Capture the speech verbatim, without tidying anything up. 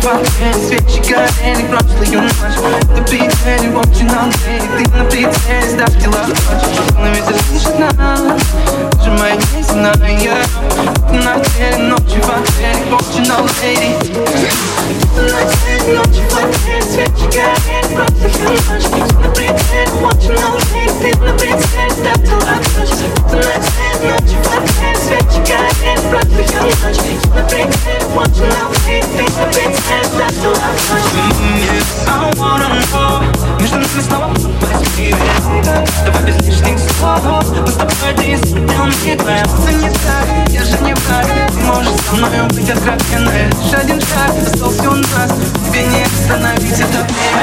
хватает, свечи горели прошлую ночь. Ты прицели, вот на лейди, ты на прицеле, ставь тела ночь. На ветер слышит нас, даже моя неземная. Ты на теле, ночи в отеле, вот на лейди. Ты на теле, ночи в отеле, свечи горели прошлую ночь. Ты на прицеле, вот на лейди, ты на прицеле, ставь тела ночь. Ты на теле, ночи в отеле, свечи горели прошлую ночь. Ты на прицеле, вот на лейди, ты на прицеле, ставь тела ночь. I wanna know, между нами снова возьми. Давай без лишних слов, мы с тобой действуем не твоя. Ты не так, я же не враг. Ты можешь со мной быть откровенной. Лишь один шаг, остался у нас. Тебе не остановить это время.